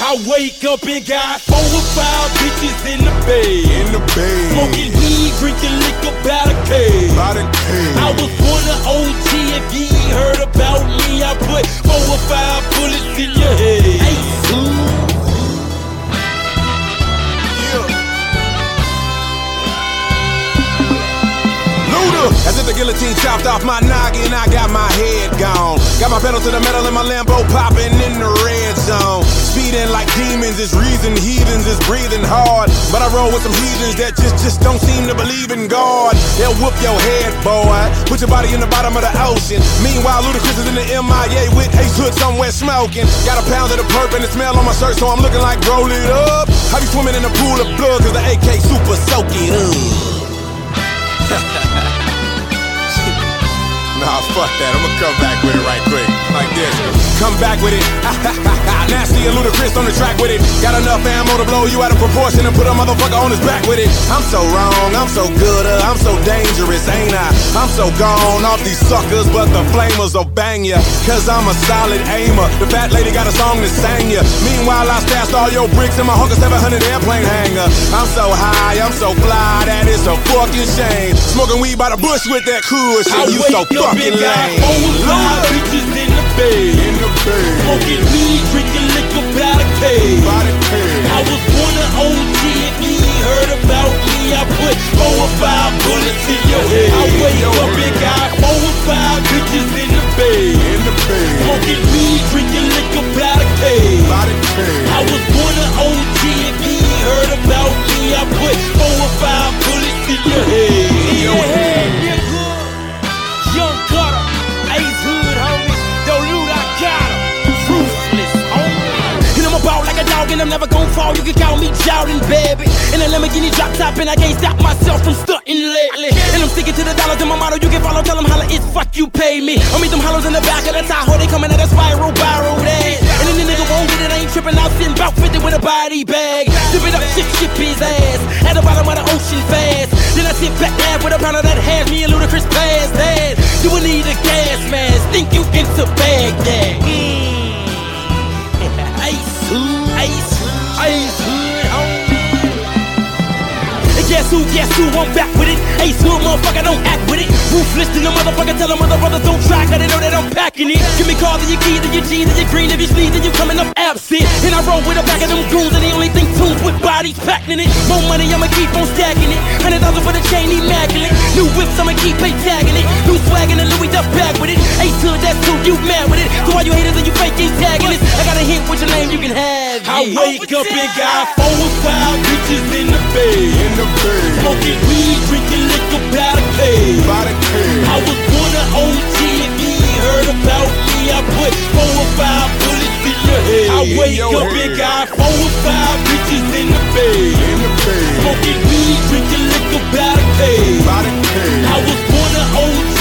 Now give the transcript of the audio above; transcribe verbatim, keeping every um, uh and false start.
I wake up and got four or five bitches in the bed. In the bed. Smoking weed, drinking liquor by the cave. By the cave. I was born an O G. If you ain't heard about me, I put four or five bullets in your head. Hey, as if the guillotine chopped off my noggin, I got my head gone. Got my pedal to the metal and my Lambo popping in the red zone. Speeding like demons is reason, heathens is breathing hard. But I roll with some heathens that just, just don't seem to believe in God. They'll whoop your head, boy. Put your body in the bottom of the ocean. Meanwhile, Ludacris is in the M I A with Ace Hood somewhere smoking. Got a pound of the perp and the smell on my shirt, so I'm looking like roll it up. I be swimming in a pool of blood cause the A K super soaking. Nah, fuck that. I'ma come back with it right quick. Like this. Come back with it. Nasty and Ludacris on the track with it. Got enough ammo to blow you out of proportion and put a motherfucker on his back with it. I'm so wrong, I'm so good, uh, I'm so dangerous, ain't I? I'm so gone off these suckers, but the flamers will bang ya. Cause I'm a solid aimer. The fat lady got a song that sang ya. Meanwhile, I stashed all your bricks in my Hawker seven hundred airplane hanger. I'm so high, I'm so fly, that is a fucking shame. Smoking weed by the bush with that cool shit. You so fucking lame. Four or five bitches in the bed. In the bed. Smoking weed, drinking liquor by the cave. By the cave. I was born an O G. If you ain't heard about me, I put four or five bullets in your head. I wake up and got four or five bitches in the bed. In the bed. Smoking weed, drinking liquor by the cave. By the cave. I was born an O G. If you ain't heard about me, I put four or five bullets in your head. In your head, nigga. Young Cutter, Ace Hood, homie. Don't loot, I got him. Ruthless, homie. And I'm about like a dog and I'm never gon' fall. You can call me Jordan, baby. And a Lamborghini drop top and I can't stop myself from stunting lately. And I'm sticking to the dollars in my motto. You can follow, tell them holla, it's fuck you pay me. I meet them hollows in the back of the Tahoe. They coming at a spiral, barrel that. And then the nigga won't get it, I ain't tripping. I'll send about fifty with a body bag. Zip it up, ship, ship his ass. At the bottom of the ocean fast. Then I sit back there with a pound of that hash. Me and Ludacris past that. You will need a gas mask. Think you into Baghdad. Mm. Ice Hood, Ice Hood, Ice Hood, homie. And guess who, guess who, I'm back with it. Ace Hood, motherfucker, don't act with it. Ruthless to the motherfucker, tell them other brothers don't try, cause they know that I'm packing it. Give me call, then you key, then you G, then you green, if you sneeze, then you coming up absent. And I roll with a pack of them goons, and they only think tunes with bodies packing it. More money, I'ma keep on stacking it. Hundred thousand for the chain, immaculate. New whips, I'ma keep pay tagging it. New swag and a Louis Duff bag with it. Ace Hood, that's who you mad with it. So all you haters and you fake antagonists, I got a hint with your name, you can have it. I wake up and got four or five bitches in the bed. In the bed. Smoking weed, drinking liquor by the cave. By the cave. I was born an O G. If you ain't heard about me, I put four or five bullets in your head. I wake up head. and got four or five bitches in the bed. In the bed. Smoking weed, drinking liquor by the cave. By the cave. I was born an O G.